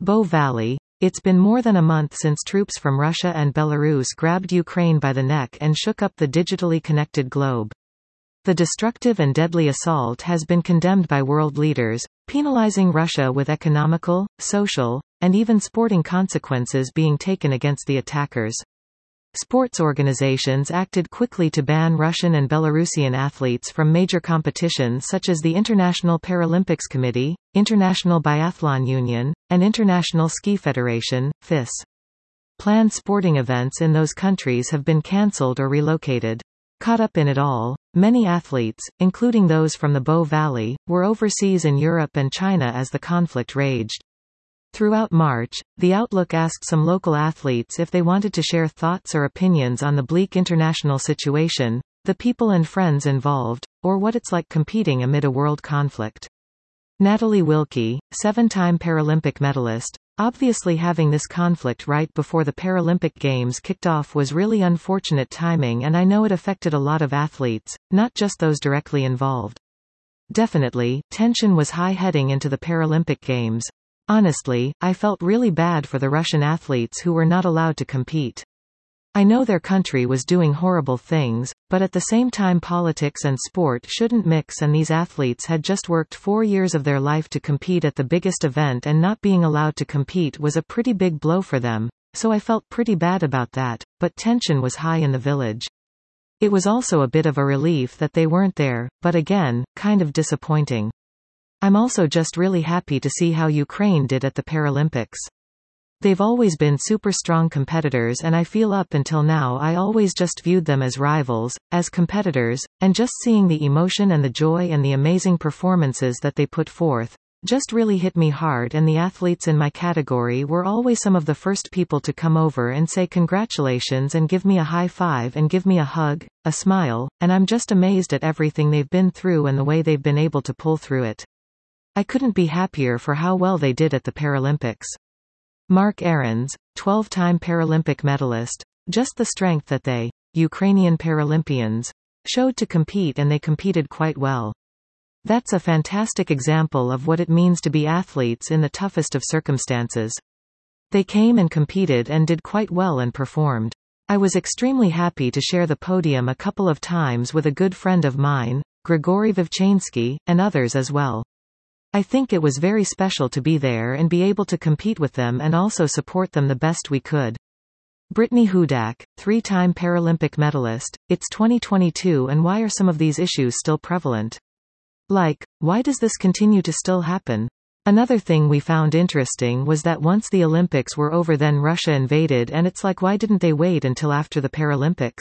Bo Valley. It's been more than a month since troops from Russia and Belarus grabbed Ukraine by the neck and shook up the digitally connected globe. The destructive and deadly assault has been condemned by world leaders, penalizing Russia with economical, social, and even sporting consequences being taken against the attackers. Sports organizations acted quickly to ban Russian and Belarusian athletes from major competitions such as the International Paralympics Committee, International Biathlon Union, and International Ski Federation, FIS. Planned sporting events in those countries have been cancelled or relocated. Caught up in it all, many athletes, including those from the Bo Valley, were overseas in Europe and China as the conflict raged. Throughout March, The Outlook asked some local athletes if they wanted to share thoughts or opinions on the bleak international situation, the people and friends involved, or what it's like competing amid a world conflict. Natalie Wilkie, 7-time Paralympic medalist, obviously having this conflict right before the Paralympic Games kicked off was really unfortunate timing, and I know it affected a lot of athletes, not just those directly involved. Definitely, tension was high heading into the Paralympic Games. Honestly, I felt really bad for the Russian athletes who were not allowed to compete. I know their country was doing horrible things, but at the same time politics and sport shouldn't mix, and these athletes had just worked 4 years of their life to compete at the biggest event, and not being allowed to compete was a pretty big blow for them, so I felt pretty bad about that, but tension was high in the village. It was also a bit of a relief that they weren't there, but again, kind of disappointing. I'm also just really happy to see how Ukraine did at the Paralympics. They've always been super strong competitors, and I feel up until now I always just viewed them as rivals, as competitors, and just seeing the emotion and the joy and the amazing performances that they put forth just really hit me hard, and the athletes in my category were always some of the first people to come over and say congratulations and give me a high five and give me a hug, a smile, and I'm just amazed at everything they've been through and the way they've been able to pull through it. I couldn't be happier for how well they did at the Paralympics. Mark Ahrens, 12-time Paralympic medalist, just the strength that they, Ukrainian Paralympians, showed to compete, and they competed quite well. That's a fantastic example of what it means to be athletes in the toughest of circumstances. They came and competed and did quite well and performed. I was extremely happy to share the podium a couple of times with a good friend of mine, Grigory Vivchansky, and others as well. I think it was very special to be there and be able to compete with them and also support them the best we could. Brittany Hudak, 3-time Paralympic medalist, it's 2022, and why are some of these issues still prevalent? Like, why does this continue to still happen? Another thing we found interesting was that once the Olympics were over, then Russia invaded, and it's like, why didn't they wait until after the Paralympics?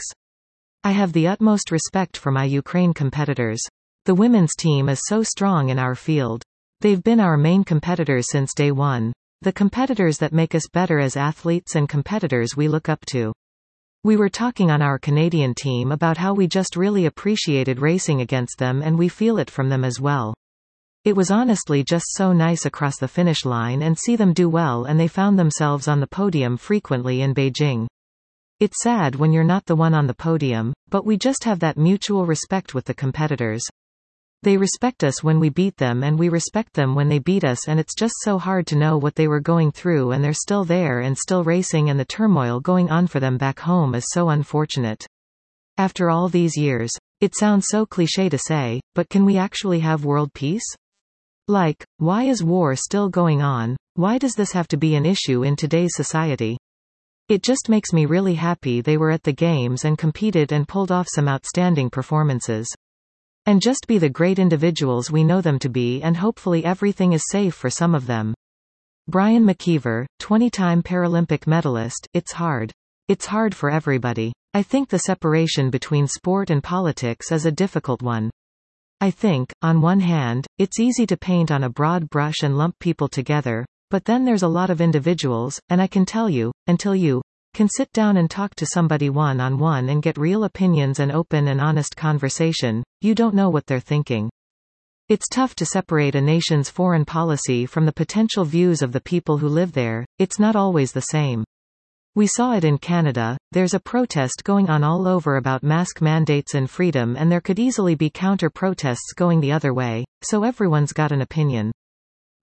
I have the utmost respect for my Ukraine competitors. The women's team is so strong in our field. They've been our main competitors since day one. The competitors that make us better as athletes and competitors we look up to. We were talking on our Canadian team about how we just really appreciated racing against them, and we feel it from them as well. It was honestly just so nice across the finish line and see them do well, and they found themselves on the podium frequently in Beijing. It's sad when you're not the one on the podium, but we just have that mutual respect with the competitors. They respect us when we beat them, and we respect them when they beat us, and it's just so hard to know what they were going through, and they're still there and still racing, and the turmoil going on for them back home is so unfortunate. After all these years. It sounds so cliché to say, but can we actually have world peace? Like, why is war still going on? Why does this have to be an issue in today's society? It just makes me really happy they were at the games and competed and pulled off some outstanding performances. And just be the great individuals we know them to be, and hopefully everything is safe for some of them. Brian McKeever, 20-time Paralympic medalist, it's hard. It's hard for everybody. I think the separation between sport and politics is a difficult one. I think, on one hand, it's easy to paint on a broad brush and lump people together, but then there's a lot of individuals, and I can tell you, until you can sit down and talk to somebody one-on-one and get real opinions and open and honest conversation, you don't know what they're thinking. It's tough to separate a nation's foreign policy from the potential views of the people who live there. It's not always the same. We saw it in Canada. There's a protest going on all over about mask mandates and freedom, and there could easily be counter-protests going the other way, so everyone's got an opinion.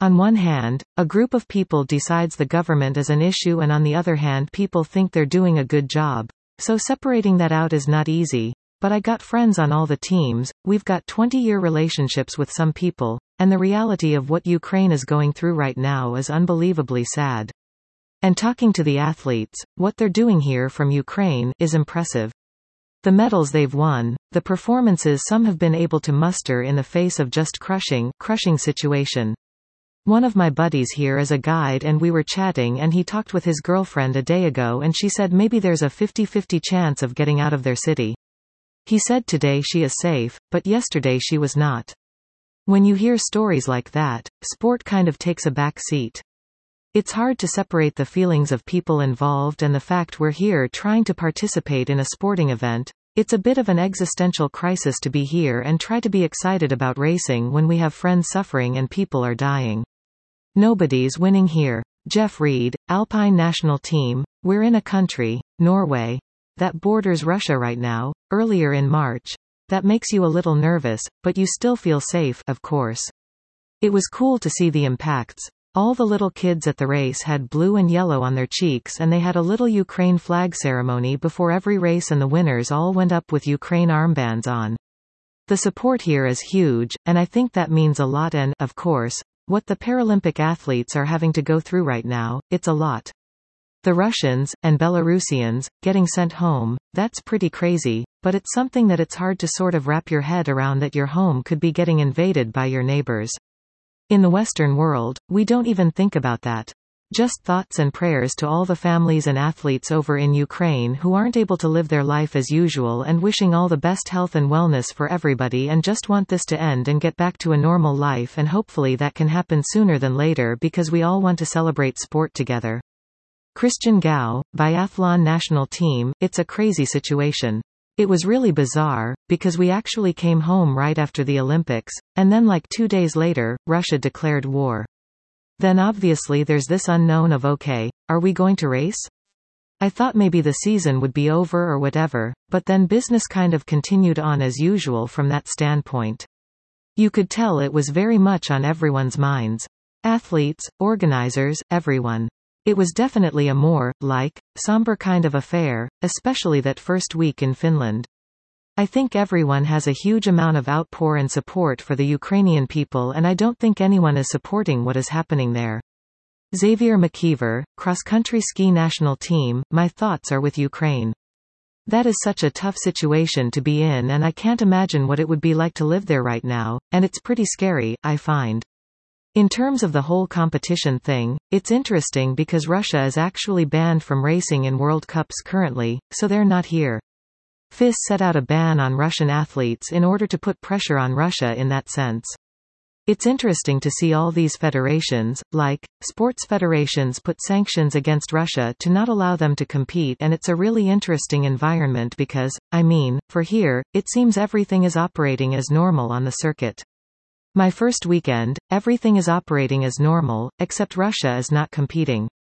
On one hand, a group of people decides the government is an issue, and on the other hand people think they're doing a good job. So separating that out is not easy. But I got friends on all the teams, we've got 20-year relationships with some people, and the reality of what Ukraine is going through right now is unbelievably sad. And talking to the athletes, what they're doing here from Ukraine is impressive. The medals they've won, the performances some have been able to muster in the face of just crushing situation. One of my buddies here is a guide, and we were chatting, and he talked with his girlfriend a day ago, and she said maybe there's a 50-50 chance of getting out of their city. He said today she is safe, but yesterday she was not. When you hear stories like that, sport kind of takes a back seat. It's hard to separate the feelings of people involved and the fact we're here trying to participate in a sporting event. It's a bit of an existential crisis to be here and try to be excited about racing when we have friends suffering and people are dying. Nobody's winning here. Jeff Reed, Alpine National Team, we're in a country, Norway, that borders Russia right now, earlier in March. That makes you a little nervous, but you still feel safe, of course. It was cool to see the impacts. All the little kids at the race had blue and yellow on their cheeks, and they had a little Ukraine flag ceremony before every race, and the winners all went up with Ukraine armbands on. The support here is huge, and I think that means a lot, and, of course, what the Paralympic athletes are having to go through right now, it's a lot. The Russians, and Belarusians, getting sent home, that's pretty crazy, but it's something that it's hard to sort of wrap your head around, that your home could be getting invaded by your neighbors. In the Western world, we don't even think about that. Just thoughts and prayers to all the families and athletes over in Ukraine who aren't able to live their life as usual, and wishing all the best health and wellness for everybody, and just want this to end and get back to a normal life, and hopefully that can happen sooner than later, because we all want to celebrate sport together. Christian Gau, Biathlon National Team, it's a crazy situation. It was really bizarre, because we actually came home right after the Olympics, and then like 2 days later, Russia declared war. Then obviously there's this unknown of okay, are we going to race? I thought maybe the season would be over or whatever, but then business kind of continued on as usual from that standpoint. You could tell it was very much on everyone's minds. Athletes, organizers, everyone. It was definitely a more, somber kind of affair, especially that first week in Finland. I think everyone has a huge amount of outpour and support for the Ukrainian people, and I don't think anyone is supporting what is happening there. Xavier McKeever, cross-country ski national team, my thoughts are with Ukraine. That is such a tough situation to be in, and I can't imagine what it would be like to live there right now, and it's pretty scary, I find. In terms of the whole competition thing, it's interesting because Russia is actually banned from racing in World Cups currently, so they're not here. FIS set out a ban on Russian athletes in order to put pressure on Russia in that sense. It's interesting to see all these federations, sports federations, put sanctions against Russia to not allow them to compete, and it's a really interesting environment because, for here, it seems everything is operating as normal on the circuit. My first weekend, everything is operating as normal, except Russia is not competing.